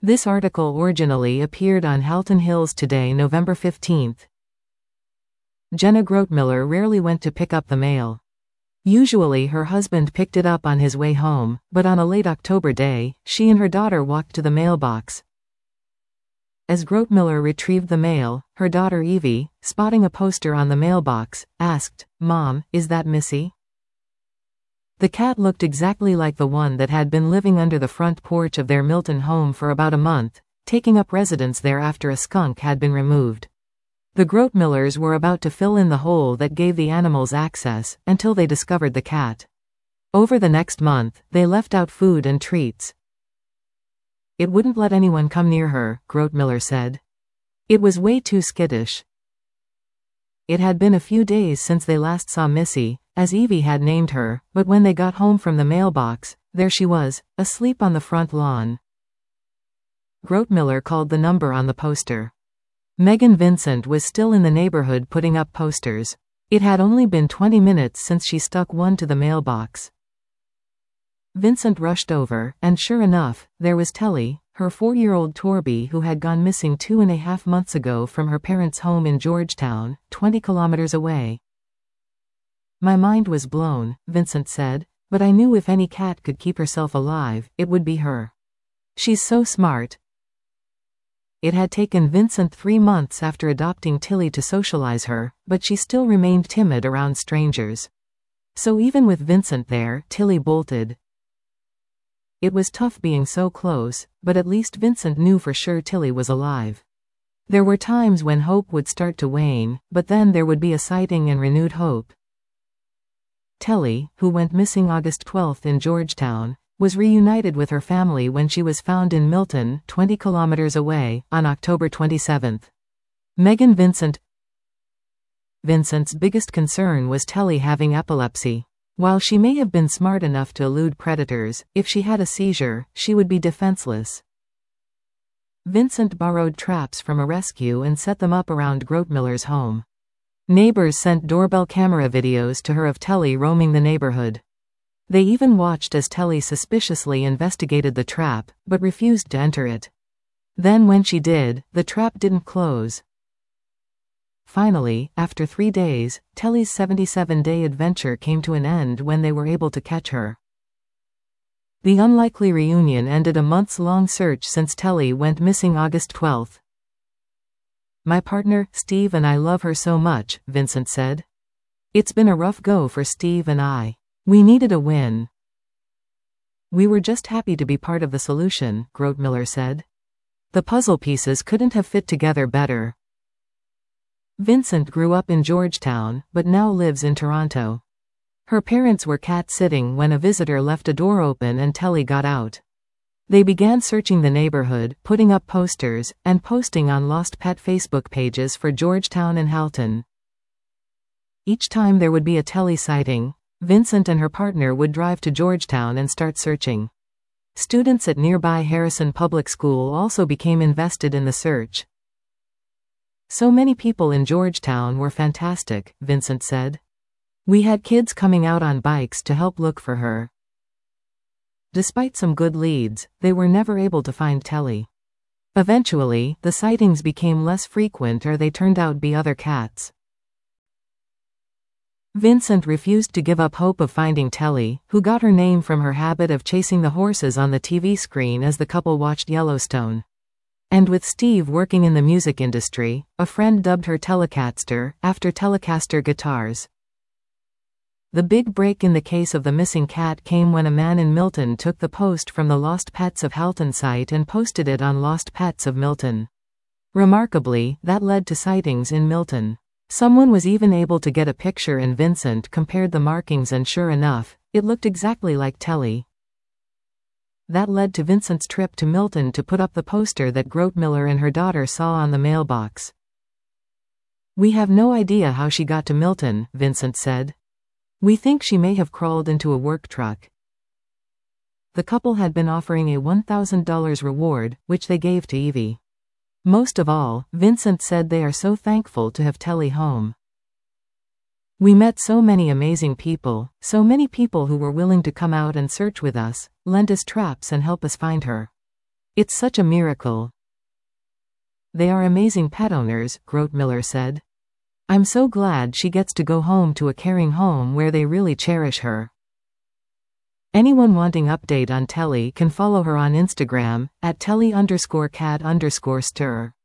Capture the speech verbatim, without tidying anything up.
This article originally appeared on Halton Hills Today, November fifteenth. Jenna Grotemiller rarely went to pick up the mail. Usually her husband picked it up on his way home, but on a late October day, she and her daughter walked to the mailbox. As Grotemiller retrieved the mail, her daughter Evie, spotting a poster on the mailbox, asked, "Mom, is that Missy?" The cat looked exactly like the one that had been living under the front porch of their Milton home for about a month, taking up residence there after a skunk had been removed. The Grotemillers were about to fill in the hole that gave the animals access, until they discovered the cat. Over the next month, they left out food and treats. "It wouldn't let anyone come near her," Grotemiller said. "It was way too skittish." It had been a few days since they last saw Missy, as Evie had named her, but when they got home from the mailbox, there she was, asleep on the front lawn. Grotemiller called the number on the poster. Megan Vincent was still in the neighborhood putting up posters. It had only been twenty minutes since she stuck one to the mailbox. Vincent rushed over, and sure enough, there was Telly, her four-year-old Torby, who had gone missing two and a half months ago from her parents' home in Georgetown, twenty kilometers away. "My mind was blown," Vincent said, "but I knew if any cat could keep herself alive, it would be her. She's so smart." It had taken Vincent three months after adopting Tilly to socialize her, but she still remained timid around strangers. So even with Vincent there, Tilly bolted. It was tough being so close, but at least Vincent knew for sure Tilly was alive. There were times when hope would start to wane, but then there would be a sighting and renewed hope. Telly, who went missing August twelfth in Georgetown, was reunited with her family when she was found in Milton, twenty kilometers away, on October twenty-seventh. Megan Vincent Vincent's biggest concern was Telly having epilepsy. While she may have been smart enough to elude predators, if she had a seizure, she would be defenseless. Vincent borrowed traps from a rescue and set them up around Grotemiller's home. Neighbors sent doorbell camera videos to her of Telly roaming the neighborhood. They even watched as Telly suspiciously investigated the trap, but refused to enter it. Then when she did, the trap didn't close. Finally, after three days, Telly's seventy-seven-day adventure came to an end when they were able to catch her. The unlikely reunion ended a months-long search since Telly went missing August twelfth. "My partner, Steve, and I love her so much," Vincent said. "It's been a rough go for Steve and I. We needed a win. We were just happy to be part of the solution," Grotemiller said. "The puzzle pieces couldn't have fit together better." Vincent grew up in Georgetown, but now lives in Toronto. Her parents were cat-sitting when a visitor left a door open and Telly got out. They began searching the neighborhood, putting up posters, and posting on lost pet Facebook pages for Georgetown and Halton. Each time there would be a Telly sighting, Vincent and her partner would drive to Georgetown and start searching. Students at nearby Harrison Public School also became invested in the search. "So many people in Georgetown were fantastic," Vincent said. "We had kids coming out on bikes to help look for her." Despite some good leads, they were never able to find Telly. Eventually, the sightings became less frequent or they turned out to be other cats. Vincent refused to give up hope of finding Telly, who got her name from her habit of chasing the horses on the T V screen as the couple watched Yellowstone. And with Steve working in the music industry, a friend dubbed her Telecaster, after Telecaster guitars. The big break in the case of the missing cat came when a man in Milton took the post from the Lost Pets of Halton site and posted it on Lost Pets of Milton. Remarkably, that led to sightings in Milton. Someone was even able to get a picture and Vincent compared the markings and sure enough, it looked exactly like Telly. That led to Vincent's trip to Milton to put up the poster that Grotemiller and her daughter saw on the mailbox. "We have no idea how she got to Milton," Vincent said. "We think she may have crawled into a work truck." The couple had been offering a one thousand dollars reward, which they gave to Evie. Most of all, Vincent said they are so thankful to have Telly home. "We met so many amazing people, so many people who were willing to come out and search with us, lend us traps and help us find her. It's such a miracle. They are amazing pet owners, Grote-Miller said. I'm so glad she gets to go home to a caring home where they really cherish her. Anyone wanting update on Telly can follow her on Instagram, at Telly underscore cat underscore stir.